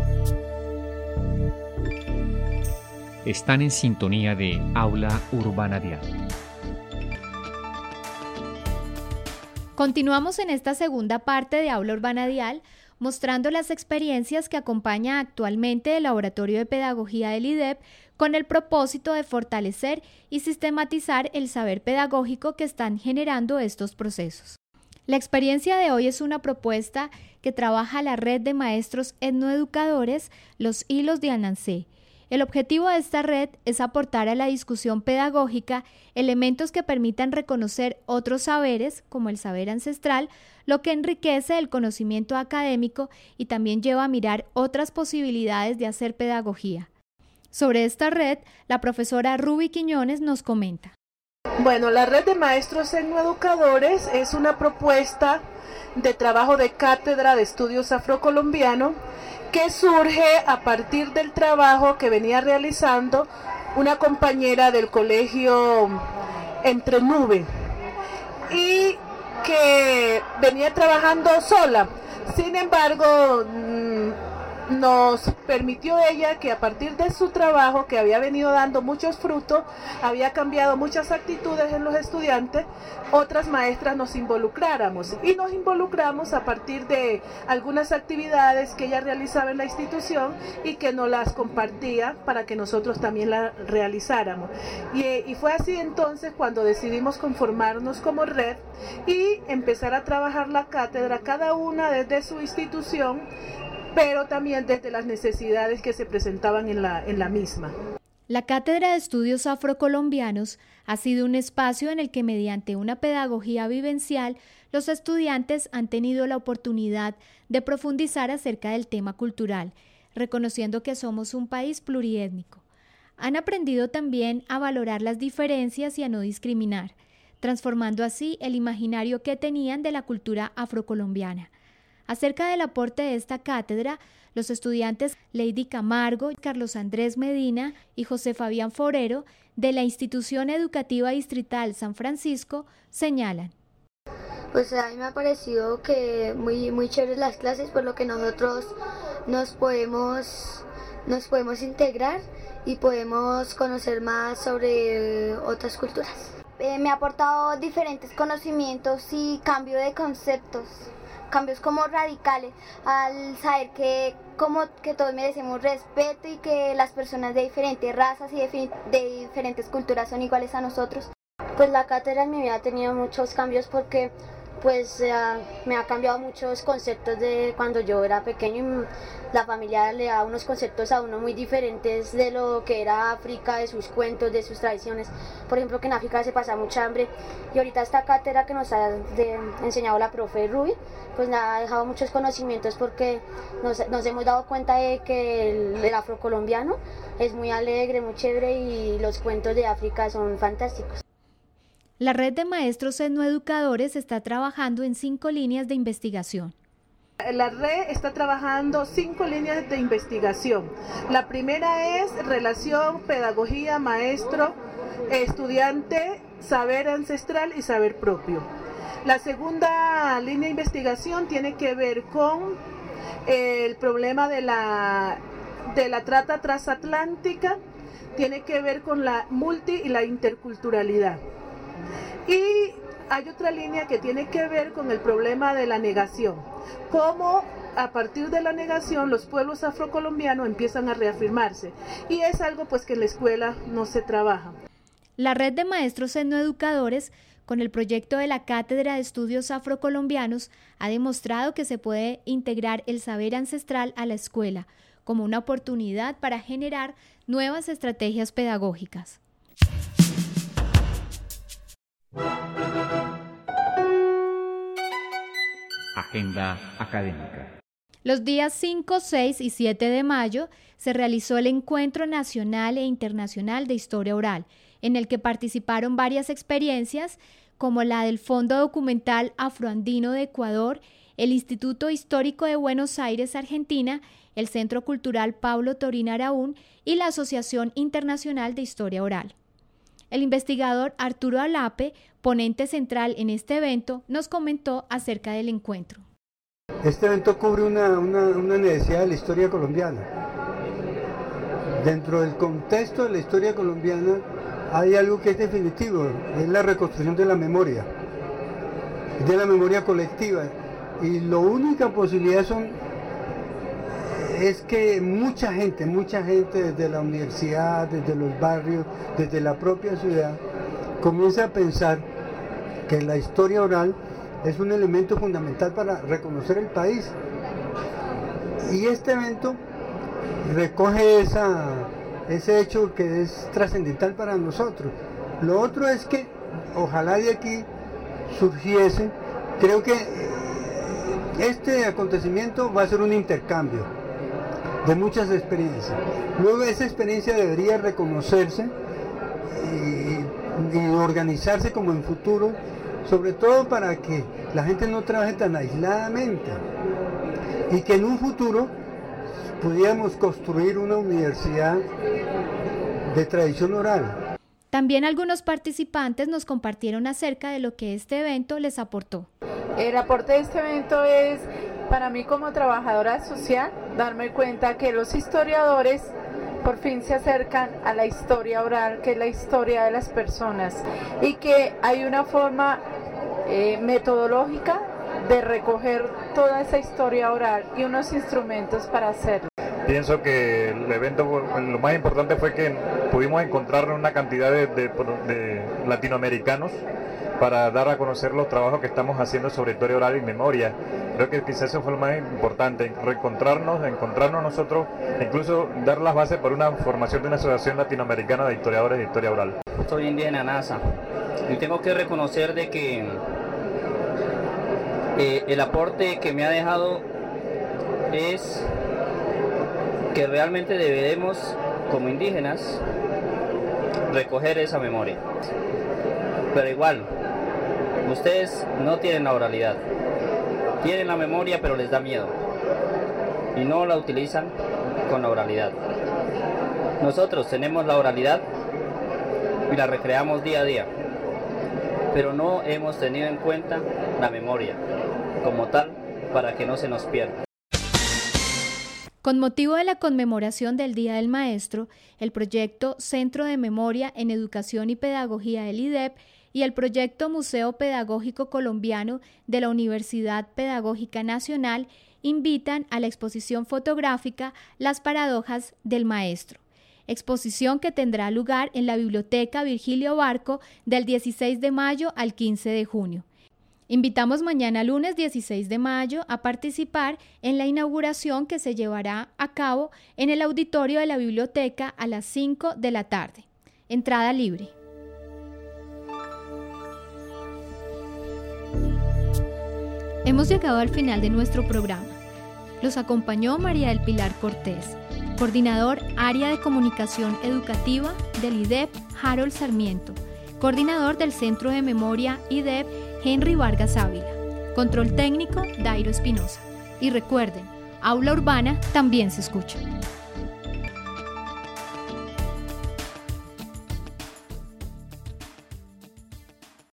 Están en sintonía de Aula Urbana Dial. Continuamos en esta segunda parte de Aula Urbana Dial, mostrando las experiencias que acompaña actualmente el Laboratorio de Pedagogía del IDEP con el propósito de fortalecer y sistematizar el saber pedagógico que están generando estos procesos. La experiencia de hoy es una propuesta que trabaja la red de maestros etnoeducadores, los Hilos de Anansé. El objetivo de esta red es aportar a la discusión pedagógica elementos que permitan reconocer otros saberes, como el saber ancestral, lo que enriquece el conocimiento académico y también lleva a mirar otras posibilidades de hacer pedagogía. Sobre esta red, la profesora Ruby Quiñones nos comenta. Bueno, la red de maestros etnoeducadores es una propuesta de trabajo de cátedra de estudios afrocolombianos que surge a partir del trabajo que venía realizando una compañera del colegio Entre Nube y que venía trabajando sola. Sin embargo, nos permitió ella que a partir de su trabajo, que había venido dando muchos frutos, había cambiado muchas actitudes en los estudiantes, otras maestras nos involucráramos. Y nos involucramos a partir de algunas actividades que ella realizaba en la institución y que nos las compartía para que nosotros también las realizáramos. Y fue así entonces cuando decidimos conformarnos como red y empezar a trabajar la cátedra, cada una desde su institución, pero también desde las necesidades que se presentaban en la misma. La Cátedra de Estudios Afrocolombianos ha sido un espacio en el que mediante una pedagogía vivencial los estudiantes han tenido la oportunidad de profundizar acerca del tema cultural, reconociendo que somos un país pluriétnico. Han aprendido también a valorar las diferencias y a no discriminar, transformando así el imaginario que tenían de la cultura afrocolombiana. Acerca del aporte de esta cátedra, los estudiantes Lady Camargo, Carlos Andrés Medina y José Fabián Forero de la Institución Educativa Distrital San Francisco señalan. Pues a mí me ha parecido que muy chéveres las clases, por lo que nosotros nos podemos integrar y podemos conocer más sobre otras culturas. Me ha aportado diferentes conocimientos y cambio de conceptos. Cambios como radicales, al saber que todos merecemos respeto y que las personas de diferentes razas y de diferentes culturas son iguales a nosotros. Pues la cátedra en mi vida ha tenido muchos cambios porque me ha cambiado muchos conceptos de cuando yo era pequeño y la familia le da unos conceptos a uno muy diferentes de lo que era África, de sus cuentos, de sus tradiciones. Por ejemplo, que en África se pasa mucha hambre y ahorita esta cátedra que nos ha enseñado la profe Ruby, pues me ha dejado muchos conocimientos porque nos hemos dado cuenta de que el afrocolombiano es muy alegre, muy chévere y los cuentos de África son fantásticos. La red de maestros etnoeducadores está trabajando en 5 líneas de investigación. La red está trabajando 5 líneas de investigación. La primera es relación, pedagogía, maestro, estudiante, saber ancestral y saber propio. La segunda línea de investigación tiene que ver con el problema de la trata transatlántica, tiene que ver con la y la interculturalidad. Y hay otra línea que tiene que ver con el problema de la negación, cómo a partir de la negación los pueblos afrocolombianos empiezan a reafirmarse, y es algo pues que en la escuela no se trabaja. La red de maestros etnoeducadores, con el proyecto de la Cátedra de Estudios Afrocolombianos, ha demostrado que se puede integrar el saber ancestral a la escuela como una oportunidad para generar nuevas estrategias pedagógicas. Agenda académica. Los días 5, 6 y 7 de mayo se realizó el Encuentro Nacional e Internacional de Historia Oral, en el que participaron varias experiencias como la del Fondo Documental Afroandino de Ecuador, el Instituto Histórico de Buenos Aires, Argentina, el Centro Cultural Pablo Torín Araún y la Asociación Internacional de Historia Oral. El investigador Arturo Alape, ponente central en este evento, nos comentó acerca del encuentro. Este evento cubre una necesidad de la historia colombiana. Dentro del contexto de la historia colombiana hay algo que es definitivo, es la reconstrucción de la memoria colectiva. Y la única posibilidad es que mucha gente desde la universidad, desde los barrios, desde la propia ciudad, comienza a pensar que la historia oral es un elemento fundamental para reconocer el país. Y este evento recoge ese hecho que es trascendental para nosotros. Lo otro es que ojalá de aquí surgiese, creo que este acontecimiento va a ser un intercambio de muchas experiencias. Luego esa experiencia debería reconocerse y organizarse como en futuro, sobre todo para que la gente no trabaje tan aisladamente y que en un futuro pudiéramos construir una universidad de tradición oral. También algunos participantes nos compartieron acerca de lo que este evento les aportó. El aporte de este evento es, para mí como trabajadora social, darme cuenta que los historiadores por fin se acercan a la historia oral, que es la historia de las personas, y que hay una forma metodológica de recoger toda esa historia oral y unos instrumentos para hacerlo. Pienso que el evento, lo más importante fue que pudimos encontrar una cantidad de latinoamericanos para dar a conocer los trabajos que estamos haciendo sobre historia oral y memoria. Creo que quizás eso fue lo más importante, encontrarnos nosotros, incluso dar las bases para una formación de una asociación latinoamericana de historiadores de historia oral. Soy indígena NASA y tengo que reconocer de que el aporte que me ha dejado es que realmente debemos, como indígenas, recoger esa memoria. Pero igual, ustedes no tienen la oralidad, tienen la memoria pero les da miedo y no la utilizan con la oralidad. Nosotros tenemos la oralidad y la recreamos día a día, pero no hemos tenido en cuenta la memoria como tal para que no se nos pierda. Con motivo de la conmemoración del Día del Maestro, el proyecto Centro de Memoria en Educación y Pedagogía del IDEP y el proyecto Museo Pedagógico Colombiano de la Universidad Pedagógica Nacional invitan a la exposición fotográfica Las Paradojas del Maestro, exposición que tendrá lugar en la Biblioteca Virgilio Barco del 16 de mayo al 15 de junio. Invitamos mañana lunes 16 de mayo a participar en la inauguración que se llevará a cabo en el auditorio de la biblioteca a las 5 de la tarde. Entrada libre. Hemos llegado al final de nuestro programa. Los acompañó María del Pilar Cortés, coordinador Área de Comunicación Educativa del IDEP Harold Sarmiento, coordinador del Centro de Memoria IDEP Henry Vargas Ávila, control técnico Dairo Espinosa. Y recuerden, Aula Urbana también se escucha.